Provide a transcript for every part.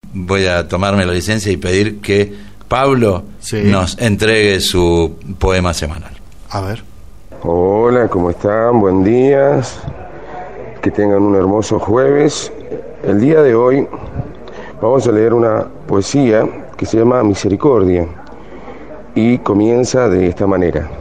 voy a tomarme la licencia y pedir que Pablo nos entregue su poema semanal. A ver. Hola, ¿cómo están? Buen día. Que tengan un hermoso jueves. El día de hoy vamos a leer una poesía que se llama Misericordia y comienza de esta manera.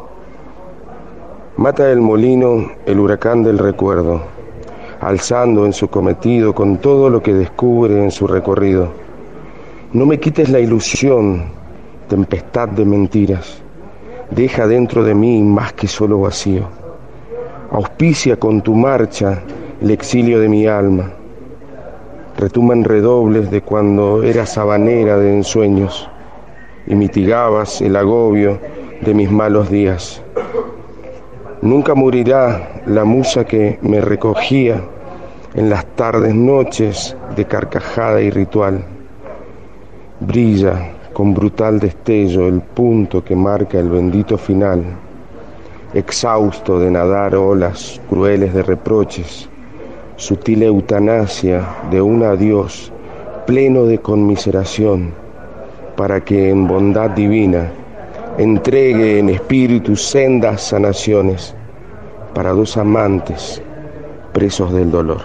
Mata el molino el huracán del recuerdo, alzando en su cometido con todo lo que descubre en su recorrido. No me quites la ilusión, tempestad de mentiras. Deja dentro de mí más que solo vacío. Auspicia con tu marcha el exilio de mi alma. Retumban redobles de cuando eras habanera de ensueños y mitigabas el agobio de mis malos días. Nunca morirá la musa que me recogía en las tardes noches de carcajada y ritual. Brilla con brutal destello el punto que marca el bendito final, exhausto de nadar olas crueles de reproches, sutil eutanasia de un adiós pleno de conmiseración, para que en bondad divina entregue en espíritu sendas sanaciones para dos amantes presos del dolor.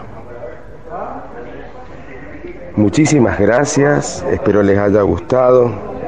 Muchísimas gracias, espero les haya gustado,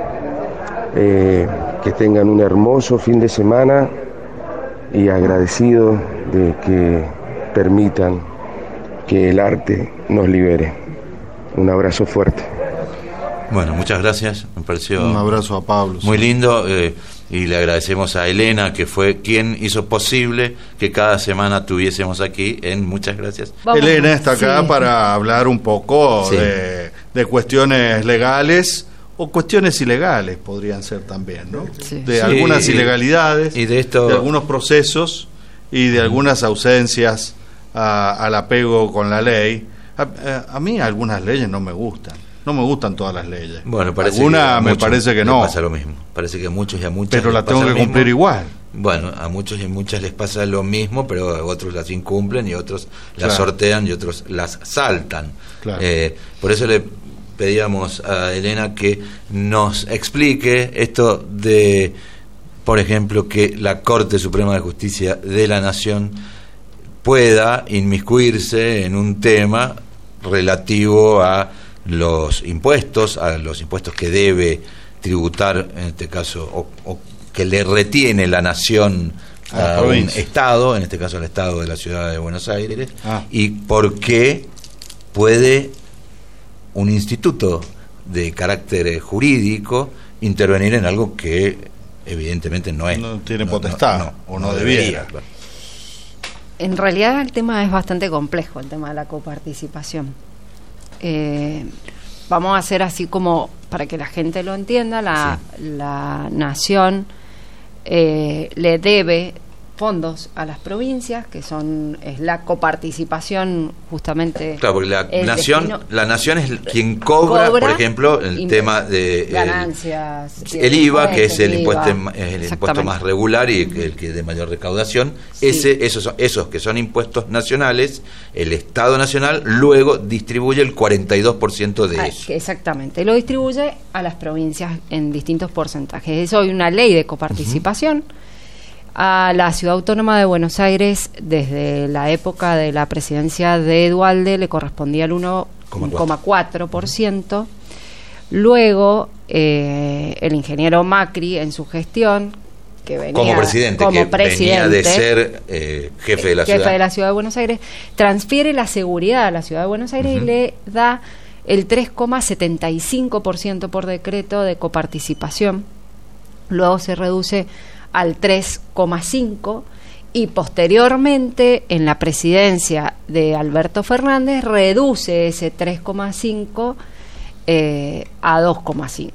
que tengan un hermoso fin de semana y agradecido de que permitan que el arte nos libere. Un abrazo fuerte. Bueno, muchas gracias, me pareció un abrazo a Pablo, muy lindo, y le agradecemos a Elena, que fue quien hizo posible que cada semana tuviésemos aquí en Muchas Gracias. Elena está acá para hablar un poco de cuestiones legales o cuestiones ilegales, podrían ser también, ¿no? De algunas ilegalidades y de esto, de algunos procesos y de algunas ausencias al apego con la ley. A mí algunas leyes no me gustan. No me gustan todas las leyes. Bueno, parece que no. Pasa lo mismo. Parece que a muchos y a muchas. Pero la tengo que cumplir igual. Bueno, a muchos y a muchas les pasa lo mismo, pero a otros las incumplen y otros las sortean y otros las saltan. Claro. Por eso le pedíamos a Elena que nos explique esto de, por ejemplo, que la Corte Suprema de Justicia de la Nación pueda inmiscuirse en un tema relativo a los impuestos que debe tributar, en este caso, o que le retiene la nación a un Estado, en este caso al Estado de la Ciudad de Buenos Aires, y por qué puede un instituto de carácter jurídico intervenir en algo que evidentemente no tiene potestad, no debería. En realidad el tema es bastante complejo, el tema de la coparticipación. Vamos a hacer así como para que la gente lo entienda. La nación le debe fondos a las provincias, que es la coparticipación justamente. Claro, porque la nación es quien cobra, por ejemplo, el tema de ganancias, el IVA, que es el impuesto más regular y el que de mayor recaudación. Esos que son impuestos nacionales, el Estado Nacional luego distribuye el 42% de eso. Exactamente, lo distribuye a las provincias en distintos porcentajes. Eso hay una ley de coparticipación. A la Ciudad Autónoma de Buenos Aires, desde la época de la presidencia de Duhalde, le correspondía el 1,4%. Luego, el ingeniero Macri, en su gestión, que venía como presidente, venía de ser jefe de la Ciudad de Buenos Aires, transfiere la seguridad a la Ciudad de Buenos Aires y le da el 3,75% por decreto de coparticipación. Luego se reduce al 3,5%, y posteriormente en la presidencia de Alberto Fernández reduce ese 3,5 a 2,5.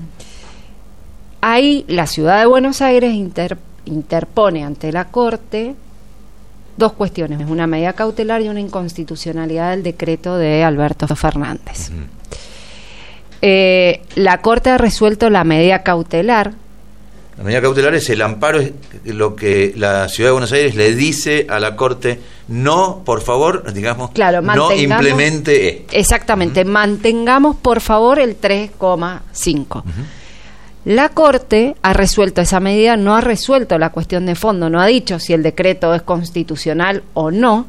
Ahí la Ciudad de Buenos Aires interpone ante la Corte dos cuestiones, una medida cautelar y una inconstitucionalidad del decreto de Alberto Fernández. La Corte ha resuelto la medida cautelar, La medida cautelar es el amparo, es lo que la Ciudad de Buenos Aires le dice a la Corte: no, por favor, digamos, claro, no implemente esto. Exactamente, mantengamos por favor el 3,5. La Corte ha resuelto esa medida, no ha resuelto la cuestión de fondo, no ha dicho si el decreto es constitucional o no.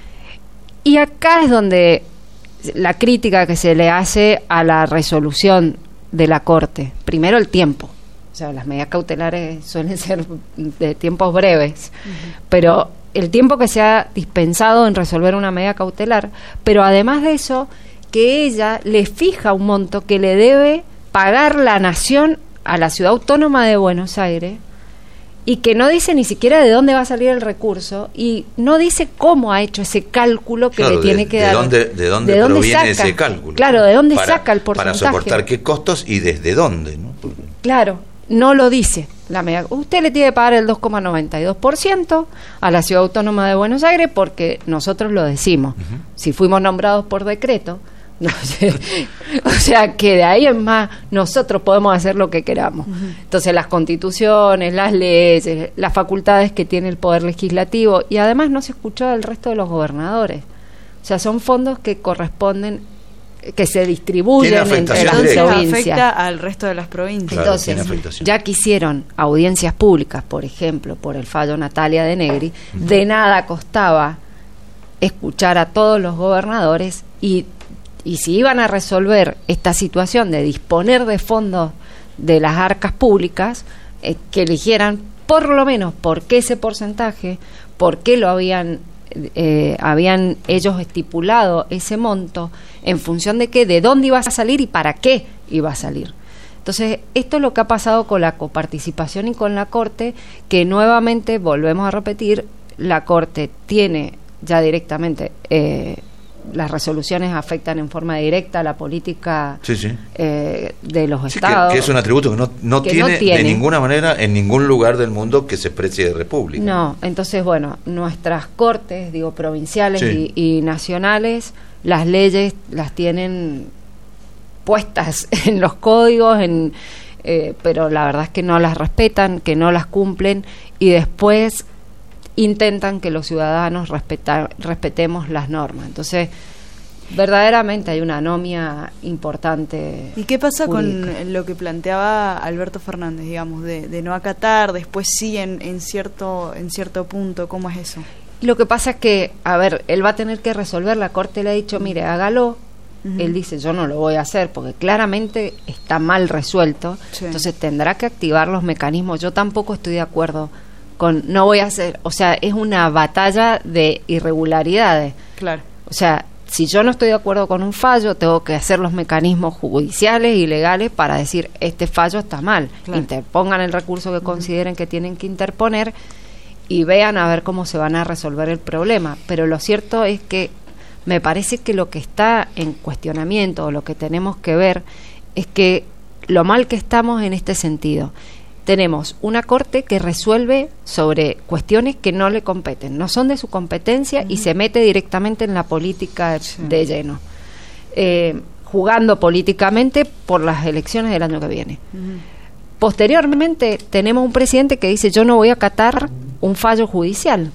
Y acá es donde la crítica que se le hace a la resolución de la Corte. Primero, el tiempo. O sea, las medidas cautelares suelen ser de tiempos breves, pero el tiempo que se ha dispensado en resolver una medida cautelar, pero además de eso, que ella le fija un monto que le debe pagar la nación a la Ciudad Autónoma de Buenos Aires, y que no dice ni siquiera de dónde va a salir el recurso, y no dice cómo ha hecho ese cálculo que le tiene que dar. ¿De dónde proviene saca ese cálculo? Claro, ¿de dónde saca el porcentaje? Para soportar qué costos y desde dónde, ¿no? Claro, no lo dice la medida. Usted le tiene que pagar el 2,92% a la Ciudad Autónoma de Buenos Aires porque nosotros lo decimos. Si fuimos nombrados por decreto, no sé, o sea que de ahí en más nosotros podemos hacer lo que queramos. Entonces las constituciones, las leyes, las facultades que tiene el Poder Legislativo, y además no se escuchó del resto de los gobernadores. O sea, son fondos que corresponden, que se distribuyen entre las provincias. Afecta al resto de las provincias. Claro, entonces, ya que hicieron audiencias públicas, por ejemplo, por el fallo Natalia de Negri, de nada costaba escuchar a todos los gobernadores y si iban a resolver esta situación de disponer de fondos de las arcas públicas, que eligieran por lo menos por qué ese porcentaje, por qué lo habían ellos estipulado ese monto, en función de qué, de dónde iba a salir y para qué iba a salir. Entonces, esto es lo que ha pasado con la coparticipación y con la Corte, que nuevamente, volvemos a repetir, la Corte tiene ya directamente, las resoluciones afectan en forma directa a la política de los estados. Que es un atributo que no tiene de ninguna manera en ningún lugar del mundo que se precie de república. No, entonces, bueno, nuestras cortes, digo, provinciales y nacionales, las leyes las tienen puestas en los códigos, pero la verdad es que no las respetan, que no las cumplen, y después intentan que los ciudadanos respetemos las normas. Entonces, verdaderamente hay una anomia importante. ¿Y qué pasa jurídica con lo que planteaba Alberto Fernández, digamos, de no acatar, después sí en cierto punto? ¿Cómo es eso? Lo que pasa es que, a ver, él va a tener que resolver, la Corte le ha dicho, mire, hágalo. Él dice, yo no lo voy a hacer porque claramente está mal resuelto. Entonces tendrá que activar los mecanismos. Yo tampoco estoy de acuerdo con no voy a hacer, o sea, es una batalla de irregularidades. Claro. O sea, si yo no estoy de acuerdo con un fallo, tengo que hacer los mecanismos judiciales y legales para decir, este fallo está mal. Claro. Interpongan el recurso que consideren que tienen que interponer y vean a ver cómo se van a resolver el problema. Pero lo cierto es que me parece que lo que está en cuestionamiento, o lo que tenemos que ver, es que lo mal que estamos en este sentido. Tenemos una Corte que resuelve sobre cuestiones que no le competen, no son de su competencia, y se mete directamente en la política de lleno, jugando políticamente por las elecciones del año que viene. Posteriormente tenemos un presidente que dice, yo no voy a acatar un fallo judicial.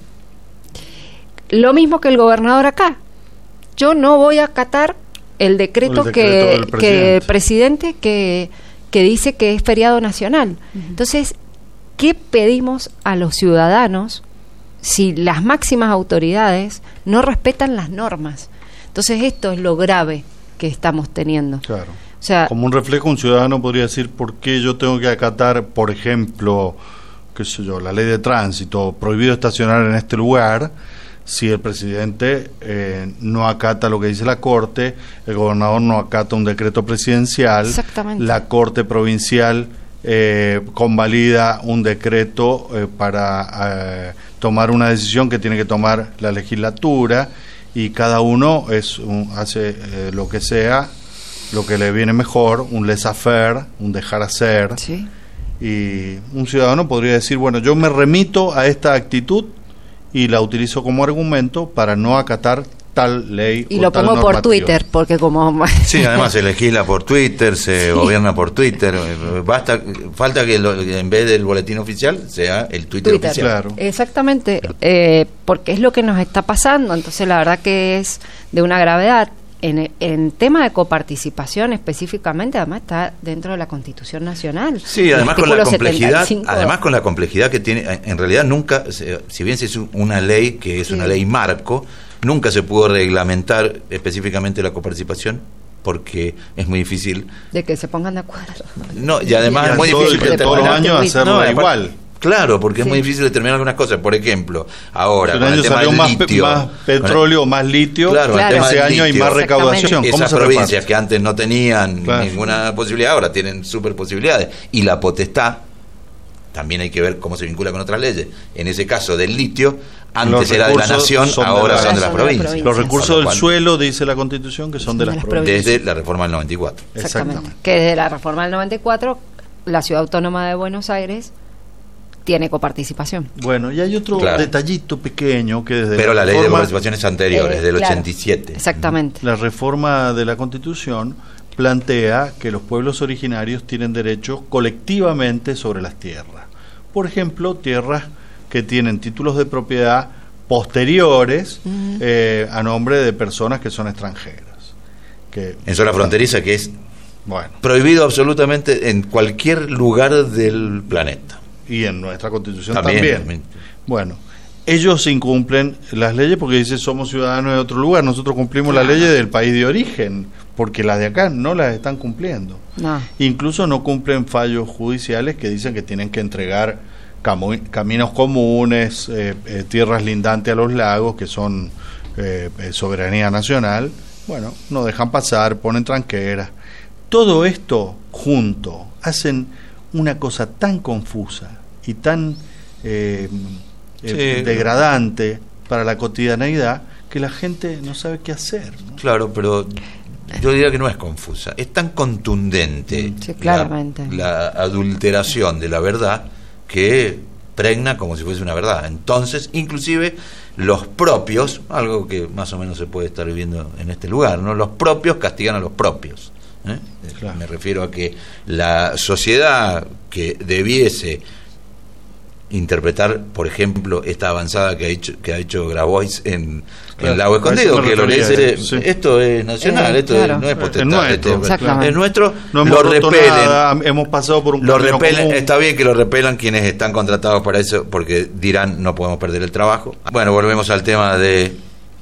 Lo mismo que el gobernador acá. Yo no voy a acatar el decreto que el presidente que dice que es feriado nacional. Entonces, ¿qué pedimos a los ciudadanos si las máximas autoridades no respetan las normas? Entonces, esto es lo grave que estamos teniendo. Claro. O sea, como un reflejo, un ciudadano podría decir, ¿por qué yo tengo que acatar, por ejemplo, qué sé yo, la ley de tránsito, prohibido estacionar en este lugar, si el presidente no acata lo que dice la Corte, el gobernador no acata un decreto presidencial, la Corte provincial convalida un decreto para tomar una decisión que tiene que tomar la legislatura, y cada uno hace lo que sea, lo que le viene mejor, un laissez-faire, un dejar hacer. Sí. Y un ciudadano podría decir, bueno, yo me remito a esta actitud y la utilizo como argumento para no acatar tal ley. Y lo pongo por Twitter, porque como... Sí, además se legisla por Twitter, se gobierna por Twitter. Falta que en vez del boletín oficial sea el Twitter oficial. Claro. Exactamente, porque es lo que nos está pasando. Entonces la verdad que es de una gravedad. En tema de coparticipación específicamente, además está dentro de la Constitución Nacional. Sí, además con la complejidad que tiene, en realidad nunca, si bien es una ley que es una ley marco, nunca se pudo reglamentar específicamente la coparticipación porque es muy difícil de que se pongan de acuerdo. No, y además es muy difícil que todos los años hacerlo igual. Claro, porque es muy difícil determinar algunas cosas. Por ejemplo, ahora con el tema del litio, más petróleo, más litio, claro. Ese año hay más recaudación. Esas provincias que antes no tenían ninguna posibilidad, ahora tienen super posibilidades. Y la potestad, también hay que ver cómo se vincula con otras leyes. En ese caso del litio, antes era de la nación, ahora son de las provincias. Los recursos del suelo, dice la Constitución, que son de las provincias. Desde la reforma del 94. Exactamente. Que desde la reforma del 94, la Ciudad Autónoma de Buenos Aires tiene coparticipación. Bueno, y hay otro detallito pequeño que desde pero la ley de coparticipación es anterior, es del 87. Exactamente. La reforma de la Constitución plantea que los pueblos originarios tienen derechos colectivamente sobre las tierras. Por ejemplo, tierras que tienen títulos de propiedad posteriores a nombre de personas que son extranjeras. En zona fronteriza, que es prohibido absolutamente en cualquier lugar del planeta. Y en nuestra Constitución también. Bueno, ellos incumplen las leyes porque dicen somos ciudadanos de otro lugar, nosotros cumplimos las leyes del país de origen, porque las de acá no las están cumpliendo. Incluso no cumplen fallos judiciales que dicen que tienen que entregar caminos comunes, tierras lindantes a los lagos, que son soberanía nacional. Bueno, no dejan pasar, ponen tranqueras. Todo esto junto hacen una cosa tan confusa y tan degradante para la cotidianeidad que la gente no sabe qué hacer, ¿no? Claro, pero yo diría que no es confusa, es tan contundente claramente. La adulteración de la verdad que pregna como si fuese una verdad. Entonces, inclusive los propios, algo que más o menos se puede estar viviendo en este lugar, ¿no? Los propios castigan a los propios. Claro. Me refiero a que la sociedad que debiese interpretar, por ejemplo, esta avanzada que ha hecho Grabois en Lago Escondido, que lo dice, esto es nacional, esto no es potestad, es nuestro, no lo repelen, nada, hemos pasado por un lo repelen, está bien que lo repelan quienes están contratados para eso, porque dirán no podemos perder el trabajo. Bueno, volvemos al tema de...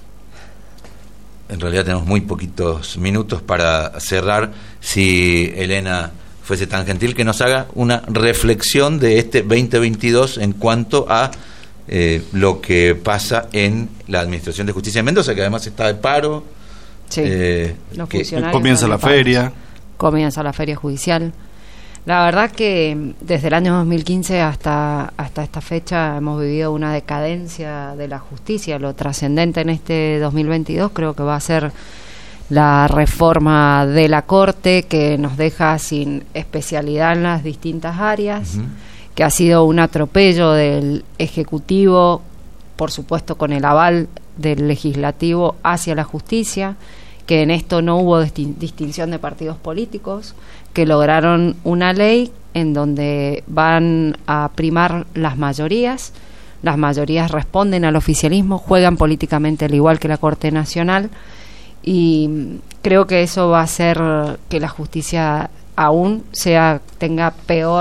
En realidad tenemos muy poquitos minutos para cerrar. Si Elena fuese tan gentil que nos haga una reflexión de este 2022 en cuanto a lo que pasa en la Administración de Justicia de Mendoza, que además está de paro. Comienza la feria. Comienza la feria judicial. La verdad que desde el año 2015 hasta esta fecha hemos vivido una decadencia de la justicia. Lo trascendente en este 2022 creo que va a ser la reforma de la Corte, que nos deja sin especialidad en las distintas áreas, que ha sido un atropello del Ejecutivo, por supuesto con el aval del Legislativo hacia la justicia, que en esto no hubo distinción de partidos políticos, que lograron una ley en donde van a primar las mayorías responden al oficialismo, juegan políticamente al igual que la Corte Nacional, y creo que eso va a hacer que la justicia aún tenga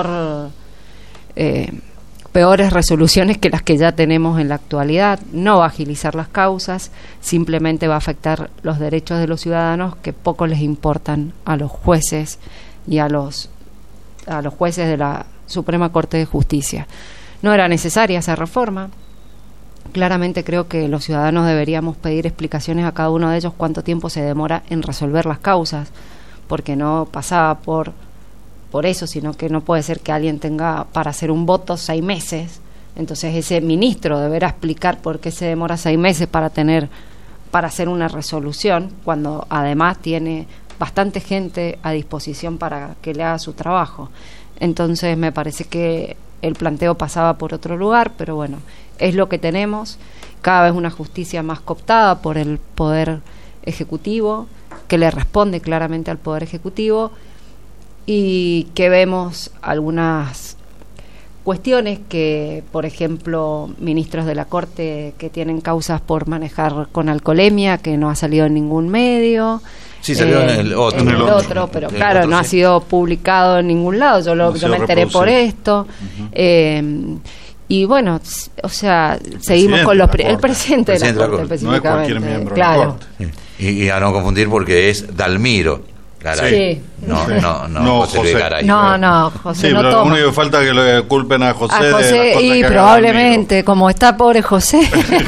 peores resoluciones que las que ya tenemos en la actualidad. No va a agilizar las causas, simplemente va a afectar los derechos de los ciudadanos, que poco les importan a los jueces y a los jueces de la Suprema Corte de Justicia. No era necesaria esa reforma. Claramente creo que los ciudadanos deberíamos pedir explicaciones a cada uno de ellos cuánto tiempo se demora en resolver las causas, porque no pasaba por eso, sino que no puede ser que alguien tenga para hacer un voto 6 meses. Entonces ese ministro deberá explicar por qué se demora 6 meses para hacer una resolución, cuando además tiene bastante gente a disposición para que le haga su trabajo. Entonces me parece que el planteo pasaba por otro lugar, pero bueno, es lo que tenemos, cada vez una justicia más cooptada por el Poder Ejecutivo, que le responde claramente al Poder Ejecutivo, y que vemos algunas cuestiones que, por ejemplo, ministros de la Corte que tienen causas por manejar con alcoholemia, que no ha salido en ningún medio. Sí, salió en el otro. En el otro, pero el claro, otro, no ha sido publicado en ningún lado. Yo me enteré por esto. Y bueno, o sea, seguimos con el presidente de la Corte, específicamente. No es cualquier miembro claro. de la Corte. Y a no confundir, porque es Dalmiro Garay. Sí. No, José Luis Garay. No, José sí, no pero toma. lo único que falta es que le culpen a José. A José, de las cosas y que haga probablemente, como está pobre José.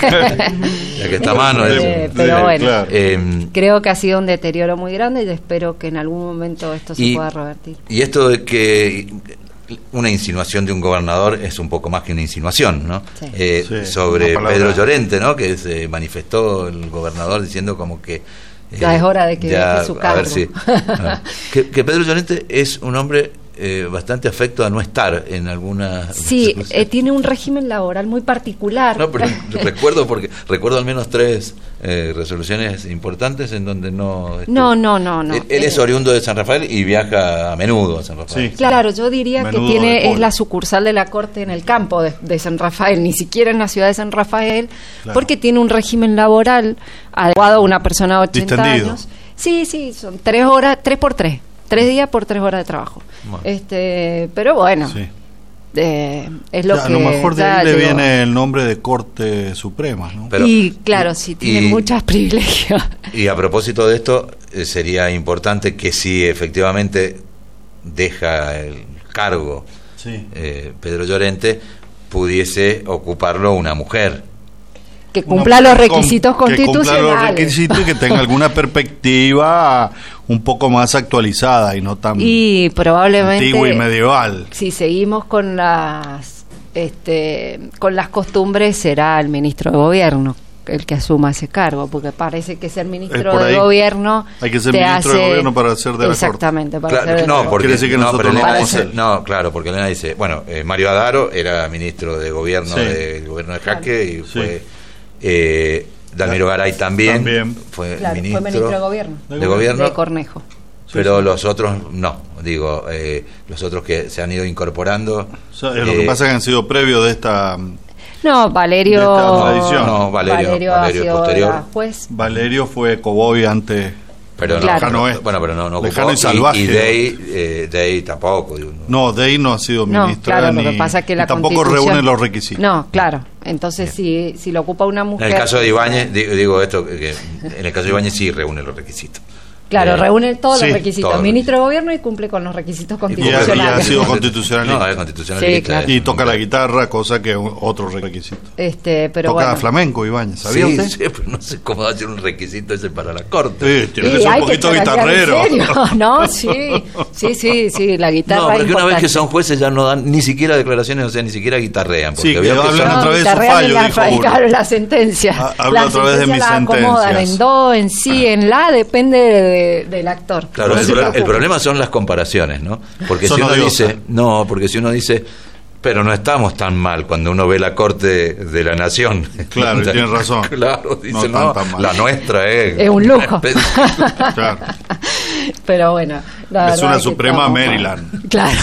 Ya que está a mano. Pero bueno, claro. creo que ha sido un deterioro muy grande y espero que en algún momento esto se pueda revertir. Y esto de que una insinuación de un gobernador es un poco más que una insinuación, ¿no? Sí. Sí, sobre una palabra. Pedro Llorente, ¿no? Que se manifestó el gobernador diciendo como que Ya es hora de que deje su a cargo. ver si que Pedro Llorente es un hombre bastante afecto a no estar en alguna Sí, tiene un régimen laboral muy particular. No, pero recuerdo al menos 3 resoluciones importantes en donde no. No. Él es oriundo de San Rafael y viaja a menudo a San Rafael. Sí. Claro, yo diría que Menudo de es polo. la sucursal de la Corte en el campo de San Rafael, ni siquiera en la ciudad de San Rafael, Claro. porque tiene un régimen laboral adecuado a una persona de 80 Distendido. años. Sí, son 3 horas, 3 por 3. 3 días por 3 horas de trabajo. Bueno. Pero bueno, Sí. es lo Ya, que... a lo mejor de ya ahí le llegó. viene el nombre de Corte Suprema, ¿no? Pero- y claro, sí, tiene muchos privilegios. Y a propósito de esto, sería importante que si efectivamente deja el cargo Sí. Pedro Llorente, pudiese ocuparlo una mujer. Que cumpla los requisitos Que cumpla los constitucionales. requisitos y que tenga alguna perspectiva un poco más actualizada y no tan Y probablemente... antigua y medieval. Si seguimos con las costumbres, será el ministro de gobierno el que asuma ese cargo, porque parece que ser ministro por de ahí. gobierno Hay que ser te ministro de hace- gobierno para ser de la Corte. exactamente, para Claro, ser de la no, Corte. porque Quiere decir que no, nosotros pero no Elena vamos a dice, ser. no, claro, porque Elena dice, bueno, Mario Adaro era ministro de gobierno Sí. del gobierno de Jaque y Sí. fue Dalmiro Garay también fue Claro, ministro, fue ministro de gobierno. de gobierno, De Cornejo. pero los otros no, digo, los otros que se han ido incorporando. O sea, lo que pasa es que han sido previos de esta... No, Valerio... De esta tradición. No, Valerio ha sido posterior. la juez. Valerio fue Coboy antes... Pero Claro. Lejano oeste. bueno, pero no Lejano ocupó, y salvaje. y Day tampoco. Digo, No, Dey no ha sido No, ministra claro, ni, lo que pasa es que la y tampoco Constitución- reúne los requisitos. No, claro. Entonces, si lo ocupa una mujer... En el caso de Ibáñez, digo esto, que en el caso de Ibáñez sí reúne los requisitos. Claro, reúne todos sí, los requisitos. todos. Ministro de gobierno y cumple con los requisitos Y constitucionales. ha sido constitucionalista. No, es constitucionalista. Sí, claro. Y toca la guitarra, cosa que es otro requisito. Pero Toca bueno. flamenco, Ibáñez, ¿sabía Sí, usted? sí, pero no sé cómo va a ser un requisito ese para la corte. Sí, tiene Sí, que ser un hay poquito charandear en guitarrero. serio. No, sí, la guitarra No, es porque una vez que importante. son jueces ya no dan ni siquiera declaraciones, o sea, ni siquiera guitarrean. Porque Sí, que veo que hablan son- a través de su guitarrean fallo, en dijo la, uno. claro, la sentencia. Habla La a través de sentencia mis la acomodan sentencias. en do, en si, en la, depende del actor. Claro, No el, se preocupe. el problema son las comparaciones, ¿no? Porque Son si uno odiosas. dice, no, porque si uno dice, pero no estamos tan mal cuando uno ve la Corte de la Nación. Claro, y tiene razón. Claro, dice, No no, tan mal. la nuestra Es un lujo. Claro. Pero bueno, la Es verdad una que Suprema estamos- Maryland. Claro.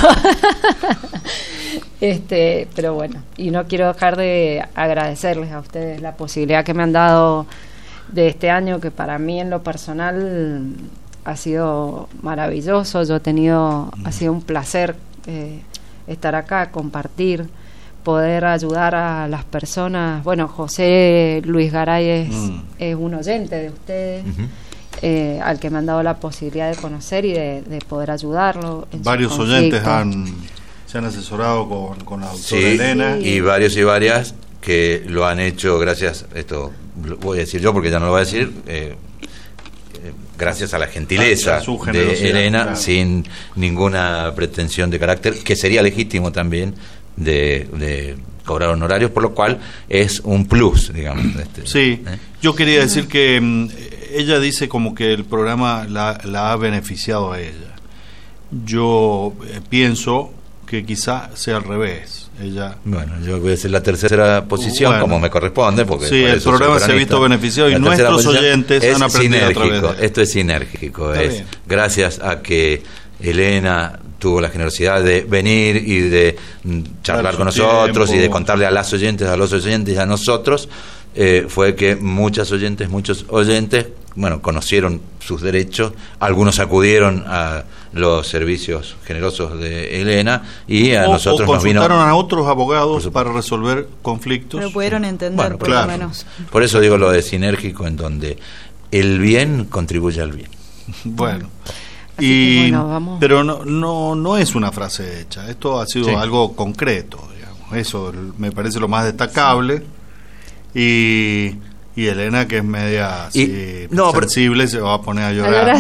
Pero bueno, y no quiero dejar de agradecerles a ustedes la posibilidad que me han dado de este año, que para mí en lo personal ha sido maravilloso. Yo he tenido, ha sido un placer estar acá, compartir, poder ayudar a las personas. Bueno, José Luis Garay es un oyente de ustedes. Al que me han dado la posibilidad de conocer y de poder ayudarlo. En Varios sus oyentes conflictos. se han asesorado con la doctora Sí, Elena. y varios y varias que lo han hecho gracias, esto lo voy a decir yo porque ya no lo voy a decir, gracias a la gentileza A su de generosidad, Elena, claro. sin ninguna pretensión de carácter, que sería legítimo también de cobrar honorarios, por lo cual es un plus, digamos. Sí, yo quería decir que ella dice como que el programa la ha beneficiado a ella. Yo pienso que quizá sea al revés. Ella, bueno, yo voy a decir la tercera posición, bueno, como me corresponde, porque sí, el programa se ha visto beneficiado y nuestros oyentes han aprendido a través de él. Esto es sinérgico, es gracias a que Elena tuvo la generosidad de venir y de charlar con nosotros y de contarle a las oyentes, a los oyentes y a nosotros, fue que muchos oyentes, bueno, conocieron sus derechos, algunos acudieron a los servicios generosos de Elena y a nosotros nos vino... consultaron a otros abogados para resolver conflictos. Pero pudieron entender, bueno, por claro, lo menos. Por eso digo lo de sinérgico, en donde el bien contribuye al bien. Bueno. Bueno, pero no es una frase hecha, esto ha sido algo concreto, digamos. Eso me parece lo más destacable. Y Elena, que es media sensible, se va a poner a llorar.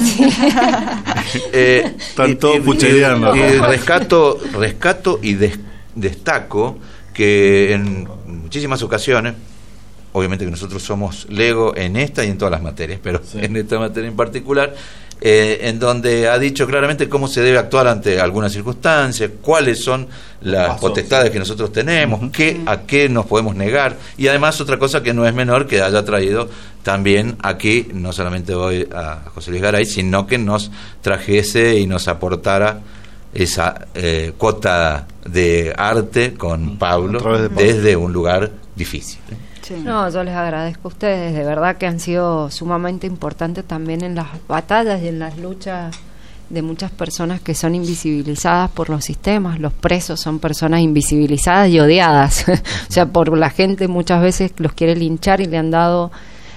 Están todos puchereando. Y rescato y destaco que en muchísimas ocasiones, obviamente que nosotros somos lego en esta y en todas las materias, pero en esta materia en particular, en donde ha dicho claramente cómo se debe actuar ante algunas circunstancias, cuáles son las potestades que nosotros tenemos, a qué nos podemos negar, y además otra cosa que no es menor, que haya traído también aquí, no solamente hoy a José Luis Garay, sino que nos trajese y nos aportara esa cuota de arte con Pablo desde un lugar difícil. No, yo les agradezco a ustedes, de verdad que han sido sumamente importantes también en las batallas y en las luchas de muchas personas que son invisibilizadas por los sistemas. Los presos son personas invisibilizadas y odiadas, o sea, por la gente muchas veces los quiere linchar y le han dado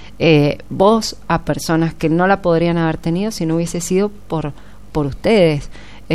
voz a personas que no la podrían haber tenido si no hubiese sido por ustedes.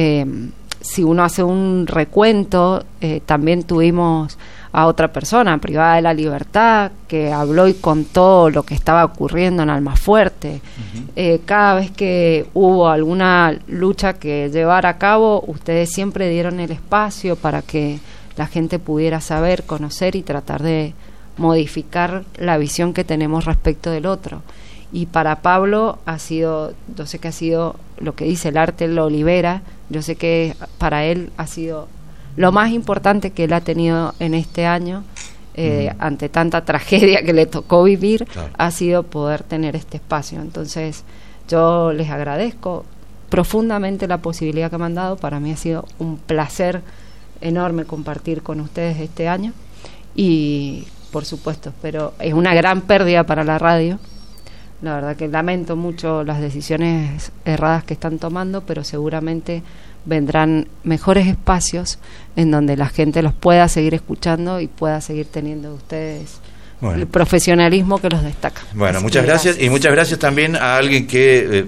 Si uno hace un recuento, también tuvimos a otra persona privada de la libertad que habló y contó lo que estaba ocurriendo en Almafuerte. Cada vez que hubo alguna lucha que llevar a cabo, ustedes siempre dieron el espacio para que la gente pudiera saber, conocer y tratar de modificar la visión que tenemos respecto del otro. Y para Pablo ha sido, yo sé que ha sido lo que dice, el arte lo libera, yo sé que para él ha sido lo más importante que él ha tenido en este año, ante tanta tragedia que le tocó vivir, ha sido poder tener este espacio. Entonces yo les agradezco profundamente la posibilidad que me han dado. Para mí ha sido un placer enorme compartir con ustedes este año y por supuesto, pero es una gran pérdida para la radio. La verdad que lamento mucho las decisiones erradas que están tomando, pero seguramente vendrán mejores espacios en donde la gente los pueda seguir escuchando y pueda seguir teniendo de ustedes el profesionalismo que los destaca. Bueno, muchas gracias. Y muchas gracias también a alguien que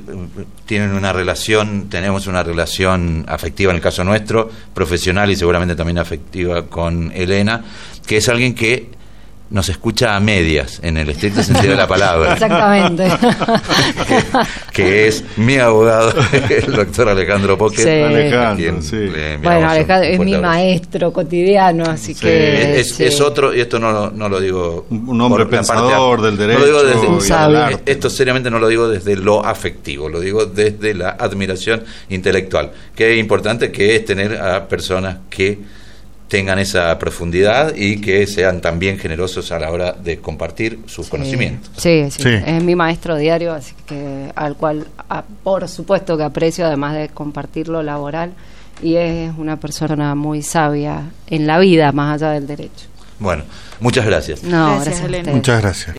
tenemos una relación afectiva, en el caso nuestro, profesional y seguramente también afectiva con Elena, que es alguien que nos escucha a medias, en el estricto sentido de la palabra. Exactamente. que es mi abogado, el doctor Alejandro Pocket. Alejandro, bueno, Alejandro es mi maestro cotidiano, así que... Es otro, y esto no lo digo... Un hombre pensador del derecho. No lo digo esto seriamente no lo digo desde lo afectivo, lo digo desde la admiración intelectual. Que es importante que es tener a personas que tengan esa profundidad y que sean también generosos a la hora de compartir sus conocimientos. Sí, es mi maestro diario, así que al cual por supuesto que aprecio, además de compartir lo laboral, y es una persona muy sabia en la vida, más allá del derecho. Bueno, muchas gracias. No, gracias Elena. Muchas gracias.